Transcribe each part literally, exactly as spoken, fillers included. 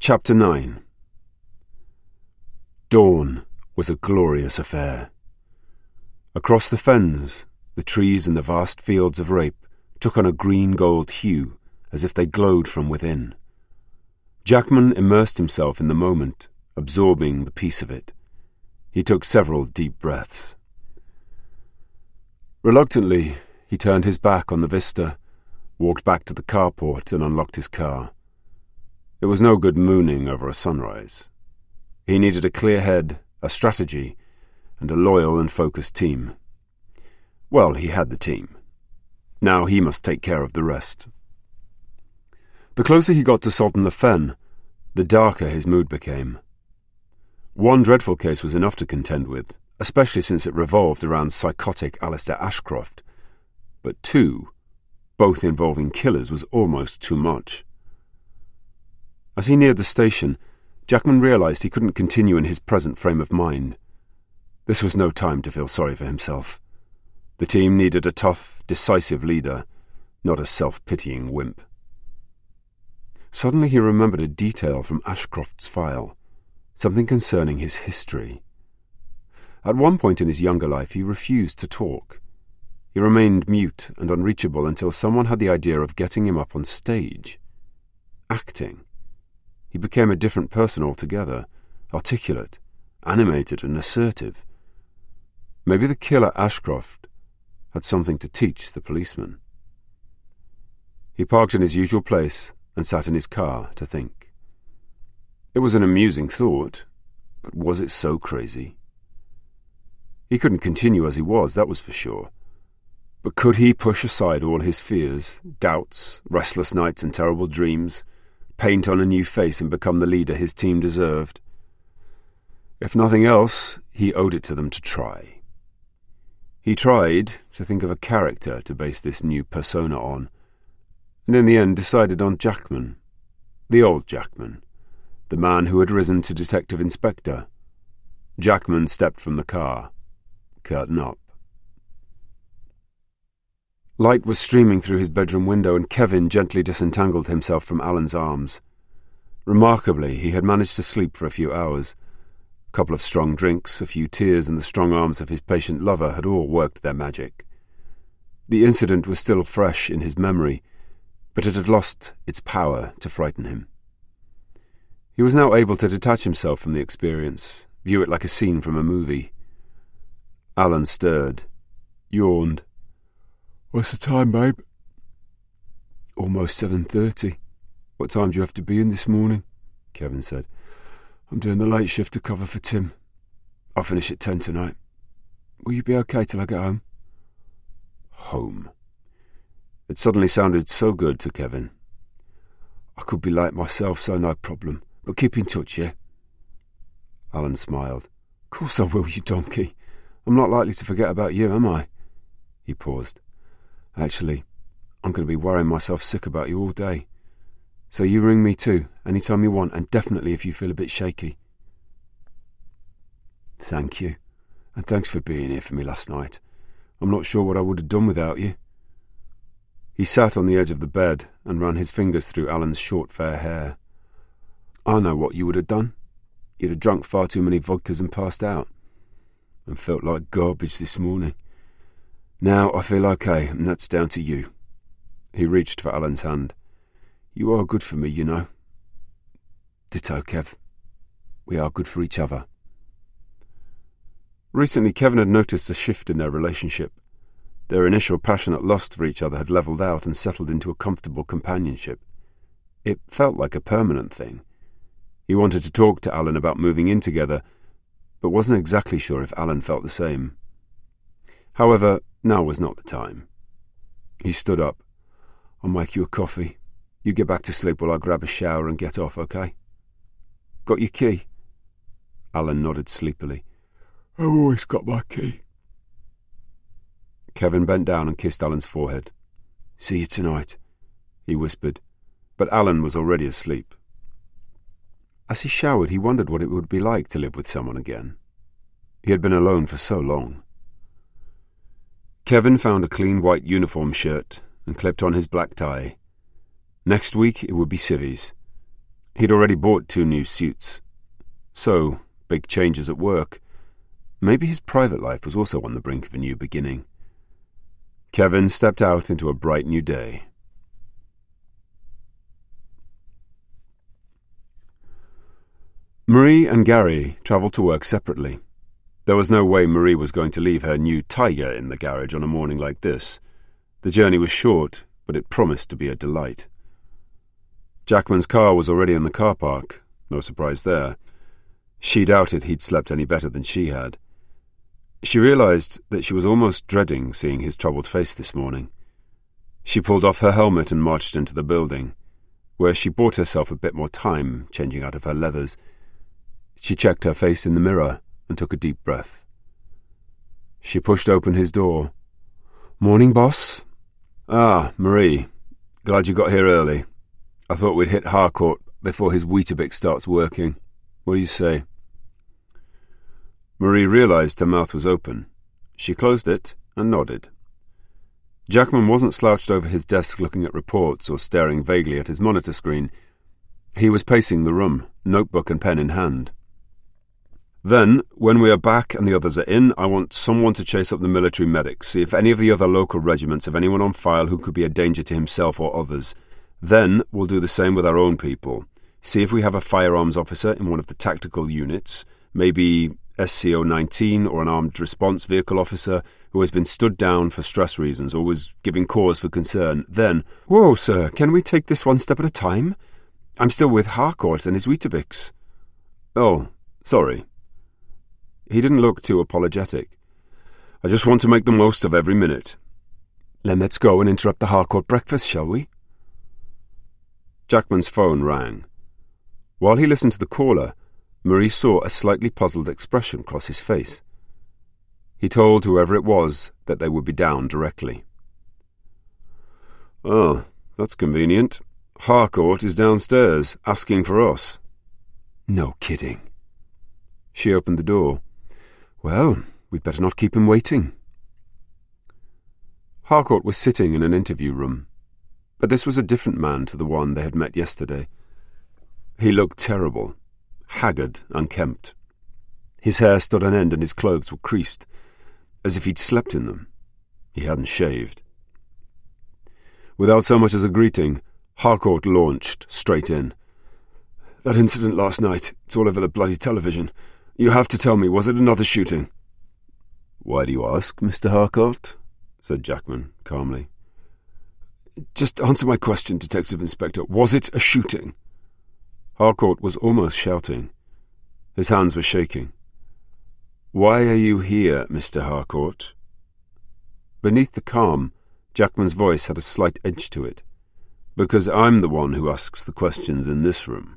Chapter nine. Dawn was a glorious affair. Across the fens, the trees in the vast fields of rape took on a green-gold hue, as if they glowed from within. Jackman immersed himself in the moment, absorbing the peace of it. He took several deep breaths. Reluctantly, he turned his back on the vista, walked back to the carport and unlocked his car. It was no good mooning over a sunrise. He needed a clear head, a strategy, and a loyal and focused team. Well, he had the team. Now he must take care of the rest. The closer he got to Salton-le-Fen, the darker his mood became. One dreadful case was enough to contend with, especially since it revolved around psychotic Alistair Ashcroft. But two, both involving killers, was almost too much. As he neared the station, Jackman realized he couldn't continue in his present frame of mind. This was no time to feel sorry for himself. The team needed a tough, decisive leader, not a self-pitying wimp. Suddenly he remembered a detail from Ashcroft's file, something concerning his history. At one point in his younger life he refused to talk. He remained mute and unreachable until someone had the idea of getting him up on stage. Acting. He became a different person altogether, articulate, animated and assertive. Maybe the killer Ashcroft had something to teach the policeman. He parked in his usual place and sat in his car to think. It was an amusing thought, but was it so crazy? He couldn't continue as he was, that was for sure. But could he push aside all his fears, doubts, restless nights and terrible dreams, paint on a new face and become the leader his team deserved? If nothing else, he owed it to them to try. He tried to think of a character to base this new persona on, and in the end decided on Jackman, the old Jackman, the man who had risen to detective inspector. Jackman stepped from the car, curtain up. Light was streaming through his bedroom window, and Kevin gently disentangled himself from Alan's arms. Remarkably, he had managed to sleep for a few hours. A couple of strong drinks, a few tears, and the strong arms of his patient lover had all worked their magic. The incident was still fresh in his memory, but it had lost its power to frighten him. He was now able to detach himself from the experience, view it like a scene from a movie. Alan stirred, yawned. "What's the time, babe?" "Almost seven thirty. What time do you have to be in this morning?" Kevin said. "I'm doing the late shift to cover for Tim. I'll finish at ten tonight. Will you be okay till I get home?" Home. It suddenly sounded so good to Kevin. "I could be late myself, so no problem. But keep in touch, yeah?" Alan smiled. "Of course I will, you donkey. I'm not likely to forget about you, am I?" He paused. "Actually, I'm going to be worrying myself sick about you all day. So you ring me too, any time you want, and definitely if you feel a bit shaky." "Thank you, and thanks for being here for me last night. I'm not sure what I would have done without you." He sat on the edge of the bed and ran his fingers through Alan's short fair hair. "I know what you would have done. You'd have drunk far too many vodkas and passed out, and felt like garbage this morning. Now I feel okay, and that's down to you." He reached for Alan's hand. "You are good for me, you know." "Ditto, Kev. We are good for each other." Recently, Kevin had noticed a shift in their relationship. Their initial passionate lust for each other had levelled out and settled into a comfortable companionship. It felt like a permanent thing. He wanted to talk to Alan about moving in together, but wasn't exactly sure if Alan felt the same. However, now was not the time. He stood up. "I'll make you a coffee. You get back to sleep while I grab a shower and get off, okay?" "Got your key?" Alan nodded sleepily. "I've always got my key." Kevin bent down and kissed Alan's forehead. "See you tonight," he whispered, but Alan was already asleep. As he showered, he wondered what it would be like to live with someone again. He had been alone for so long. Kevin found a clean white uniform shirt and clipped on his black tie. Next week it would be civvies. He'd already bought two new suits. So, big changes at work. Maybe his private life was also on the brink of a new beginning. Kevin stepped out into a bright new day. Marie and Gary travelled to work separately. There was no way Marie was going to leave her new Tiger in the garage on a morning like this. The journey was short, but it promised to be a delight. Jackman's car was already in the car park. No surprise there. She doubted he'd slept any better than she had. She realised that she was almost dreading seeing his troubled face this morning. She pulled off her helmet and marched into the building, where she bought herself a bit more time changing out of her leathers. She checked her face in the mirror and took a deep breath. She pushed open his door. "Morning, boss." "Ah, Marie. Glad you got here early. I thought we'd hit Harcourt before his Weetabix starts working. What do you say?" Marie realised her mouth was open. She closed it and nodded. Jackman wasn't slouched over his desk looking at reports or staring vaguely at his monitor screen. He was pacing the room, notebook and pen in hand. "Then, when we are back and the others are in, I want someone to chase up the military medics, see if any of the other local regiments have anyone on file who could be a danger to himself or others. Then we'll do the same with our own people. See if we have a firearms officer in one of the tactical units, maybe S C O nineteen or an armed response vehicle officer who has been stood down for stress reasons or was giving cause for concern. Then—" "Whoa, sir, can we take this one step at a time? I'm still with Harcourt and his Weetabix." "Oh, sorry." He didn't look too apologetic. "I just want to make the most of every minute." "Then let's go and interrupt the Harcourt breakfast, shall we?" Jackman's phone rang. While he listened to the caller, Marie saw a slightly puzzled expression cross his face. He told whoever it was that they would be down directly. "Oh, that's convenient. Harcourt is downstairs, asking for us." "No kidding." She opened the door. "Well, we'd better not keep him waiting." Harcourt was sitting in an interview room, but this was a different man to the one they had met yesterday. He looked terrible, haggard, unkempt. His hair stood on end and his clothes were creased, as if he'd slept in them. He hadn't shaved. Without so much as a greeting, Harcourt launched straight in. "That incident last night, it's all over the bloody television. You have to tell me, was it another shooting?" "Why do you ask, Mister Harcourt?" said Jackman calmly. "Just answer my question, Detective Inspector. Was it a shooting?" Harcourt was almost shouting. His hands were shaking. "Why are you here, Mister Harcourt?" Beneath the calm, Jackman's voice had a slight edge to it. "Because I'm the one who asks the questions in this room."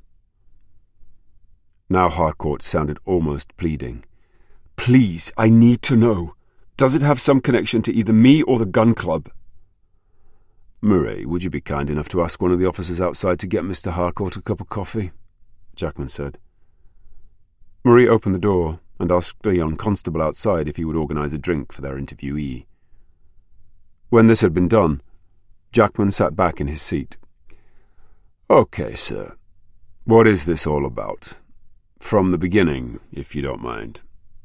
Now Harcourt sounded almost pleading. "Please, I need to know. Does it have some connection to either me or the gun club?" "Murray, would you be kind enough to ask one of the officers outside to get Mister Harcourt a cup of coffee?" Jackman said. Murray opened the door and asked a young constable outside if he would organise a drink for their interviewee. When this had been done, Jackman sat back in his seat. "Okay, sir. What is this all about? From the beginning, if you don't mind."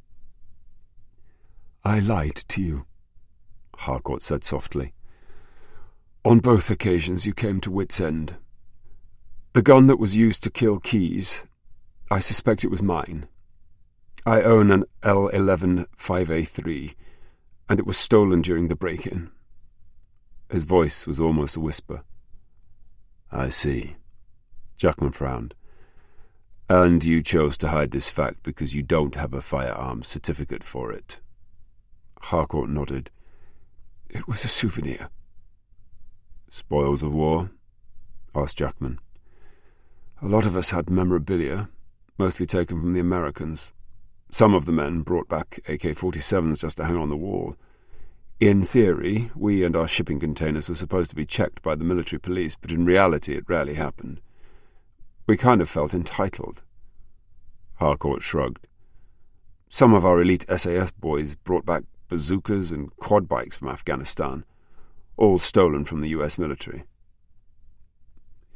"I lied to you," Harcourt said softly. "On both occasions you came to wit's end. The gun that was used to kill Keyes, I suspect it was mine. I own an L eleven five A three, and it was stolen during the break-in." His voice was almost a whisper. "I see." Jackman frowned. "And you chose to hide this fact because you don't have a firearms certificate for it?" Harcourt nodded. "It was a souvenir." "Spoils of war?" asked Jackman. "A lot of us had memorabilia, mostly taken from the Americans. Some of the men brought back A K forty-sevens just to hang on the wall. In theory, we and our shipping containers were supposed to be checked by the military police, but in reality it rarely happened. We kind of felt entitled." Harcourt shrugged. "Some of our elite S A F boys brought back bazookas and quad bikes from Afghanistan, all stolen from the U S military."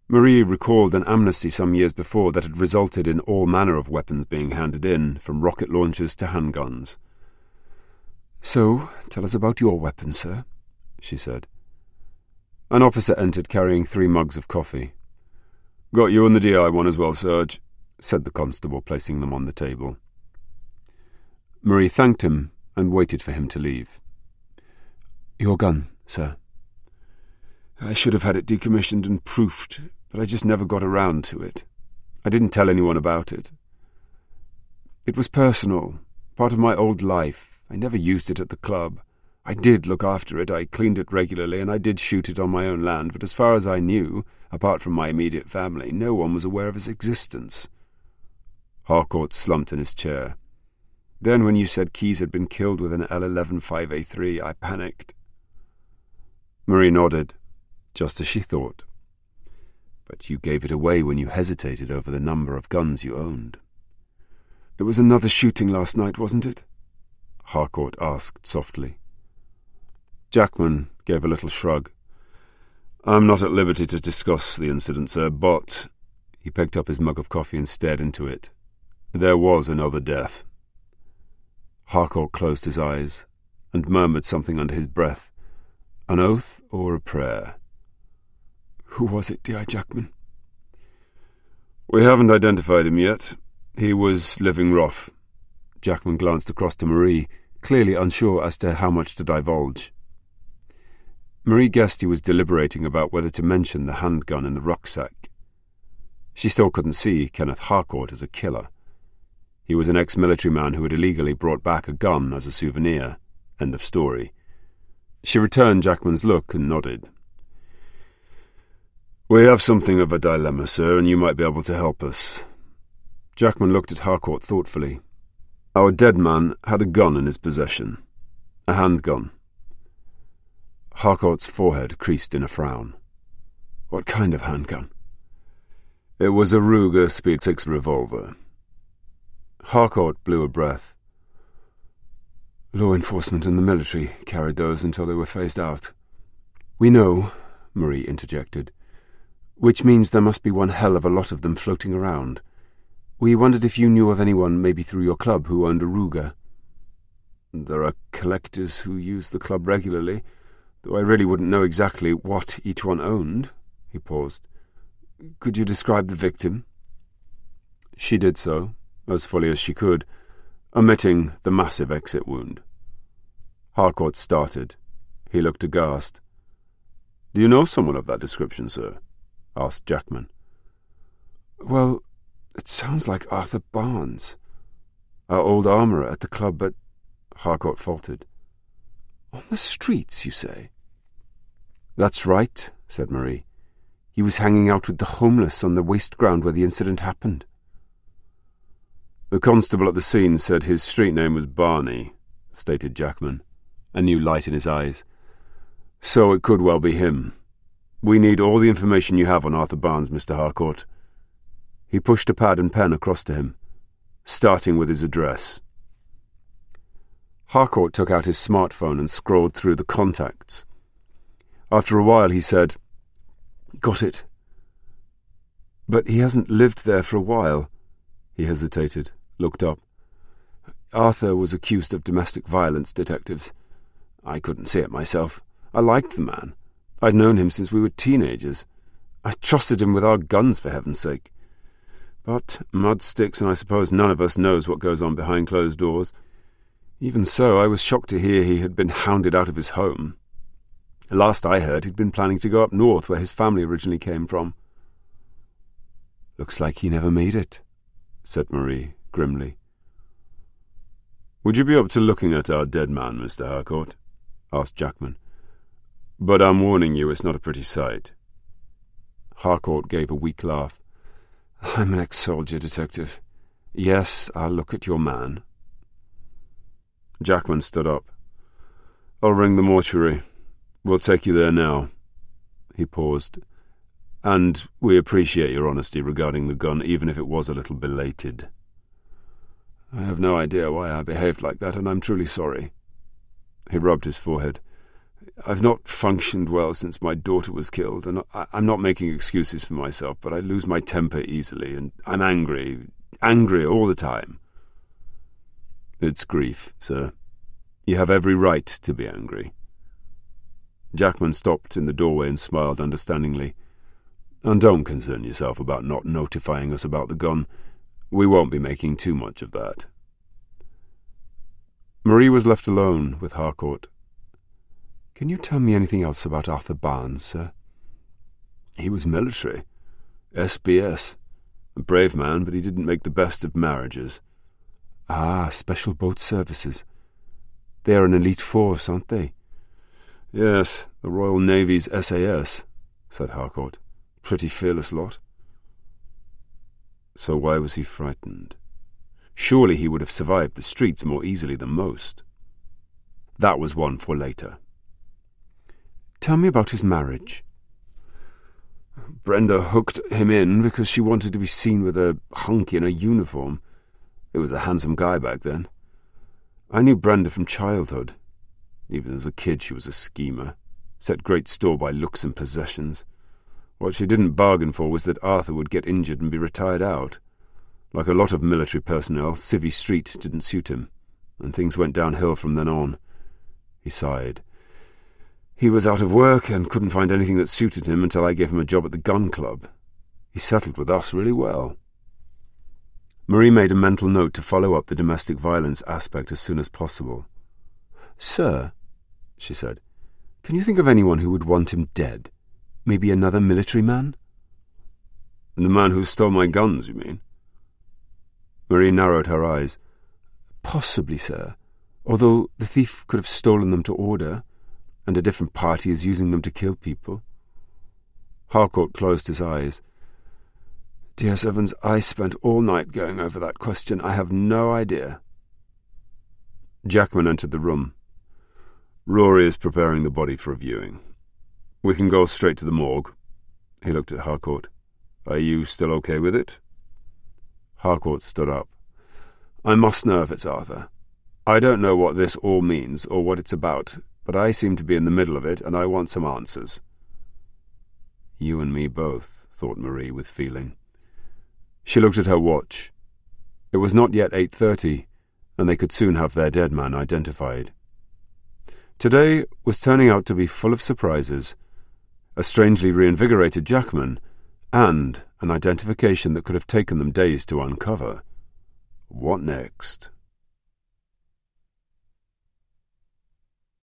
Marie recalled an amnesty some years before that had resulted in all manner of weapons being handed in, from rocket launchers to handguns. "So, tell us about your weapon, sir," she said. An officer entered carrying three mugs of coffee. "Got you and the D I one as well, Serge," said the constable, placing them on the table. Marie thanked him and waited for him to leave. "Your gun, sir." "I should have had it decommissioned and proofed, but I just never got around to it. I didn't tell anyone about it. It was personal, part of my old life. I never used it at the club. I did look after it, I cleaned it regularly, and I did shoot it on my own land, but as far as I knew, apart from my immediate family, no one was aware of its existence." Harcourt slumped in his chair. "Then when you said Keyes had been killed with an L eleven five A three, I panicked." Marie nodded, just as she thought. "But you gave it away when you hesitated over the number of guns you owned." "It was another shooting last night, wasn't it?" Harcourt asked softly. Jackman gave a little shrug. "I'm not at liberty to discuss the incident, sir, but—" He picked up his mug of coffee and stared into it. "There was another death." Harcourt closed his eyes and murmured something under his breath. An oath or a prayer? "Who was it, D I Jackman?" "We haven't identified him yet. He was living rough." Jackman glanced across to Marie, clearly unsure as to how much to divulge. Marie guessed he was deliberating about whether to mention the handgun in the rucksack. She still couldn't see Kenneth Harcourt as a killer. He was an ex-military man who had illegally brought back a gun as a souvenir. End of story. She returned Jackman's look and nodded. "We have something of a dilemma, sir, and you might be able to help us." Jackman looked at Harcourt thoughtfully. "Our dead man had a gun in his possession. A handgun." Harcourt's forehead creased in a frown. "What kind of handgun?" "It was a Ruger Speed six revolver." Harcourt blew a breath. "Law enforcement and the military carried those until they were phased out." "We know," Marie interjected, "which means there must be one hell of a lot of them floating around. We wondered if you knew of anyone, maybe through your club, who owned a Ruger." "There are collectors who use the club regularly, though I really wouldn't know exactly what each one owned." He paused. "Could you describe the victim?" She did so, as fully as she could, omitting the massive exit wound. Harcourt started. He looked aghast. "Do you know someone of that description, sir?" asked Jackman. "Well, it sounds like Arthur Barnes, our old armourer at the club, but—" Harcourt faltered. "On the streets, you say?" "That's right," said Marie. "He was hanging out with the homeless on the waste ground where the incident happened." "The constable at the scene said his street name was Barney," stated Jackman, a new light in his eyes. "So it could well be him. We need all the information you have on Arthur Barnes, Mister Harcourt." He pushed a pad and pen across to him, starting with his address. Harcourt took out his smartphone and scrolled through the contacts. After a while he said, "Got it." "But he hasn't lived there for a while." He hesitated, looked up. "Arthur was accused of domestic violence, detectives. I couldn't see it myself. I liked the man. I'd known him since we were teenagers. I trusted him with our guns, for heaven's sake. But mud sticks, and I suppose none of us knows what goes on behind closed doors. Even so, I was shocked to hear he had been hounded out of his home. Last I heard, he'd been planning to go up north, where his family originally came from." "Looks like he never made it," said Marie grimly. "Would you be up to looking at our dead man, Mister Harcourt?" asked Jackman. "But I'm warning you, it's not a pretty sight." Harcourt gave a weak laugh. "I'm an ex-soldier, detective. Yes, I'll look at your man." Jackman stood up. "I'll ring the mortuary. We'll take you there now." He paused. "And we appreciate your honesty regarding the gun, even if it was a little belated." "I have no idea why I behaved like that, and I'm truly sorry." He rubbed his forehead. I've not functioned well since my daughter was killed, and I, I'm not making excuses for myself, but I lose my temper easily, and I'm angry, angry all the time. It's grief, sir. You have every right to be angry. Jackman stopped in the doorway and smiled understandingly. And don't concern yourself about not notifying us about the gun. We won't be making too much of that. Marie was left alone with Harcourt. Can you tell me anything else about Arthur Barnes, sir? He was military. S B S. A brave man, but he didn't make the best of marriages. Ah, Special Boat Services. They are an elite force, aren't they? Yes, the Royal Navy's S A S, said Harcourt. Pretty fearless lot. So why was he frightened? Surely he would have survived the streets more easily than most. That was one for later. Tell me about his marriage. Brenda hooked him in because she wanted to be seen with a hunk in a uniform. It was a handsome guy back then. I knew Brenda from childhood. Even as a kid she was a schemer, set great store by looks and possessions. What she didn't bargain for was that Arthur would get injured and be retired out. Like a lot of military personnel, Civvy Street didn't suit him, and things went downhill from then on. He sighed. He was out of work and couldn't find anything that suited him until I gave him a job at the gun club. He settled with us really well. Marie made a mental note to follow up the domestic violence aspect as soon as possible. Sir, she said, can you think of anyone who would want him dead? Maybe another military man? The man who stole my guns, you mean? Marie narrowed her eyes. Possibly, sir, although the thief could have stolen them to order, and a different party is using them to kill people. Harcourt closed his eyes. Dear Evans, I spent all night going over that question. I have no idea. Jackman entered the room. Rory is preparing the body for a viewing. We can go straight to the morgue. He looked at Harcourt. Are you still okay with it? Harcourt stood up. I must know if it's Arthur. I don't know what this all means or what it's about, but I seem to be in the middle of it, and I want some answers. You and me both, thought Marie with feeling. She looked at her watch. It was not yet eight thirty, and they could soon have their dead man identified. Today was turning out to be full of surprises, a strangely reinvigorated Jackman, and an identification that could have taken them days to uncover. What next?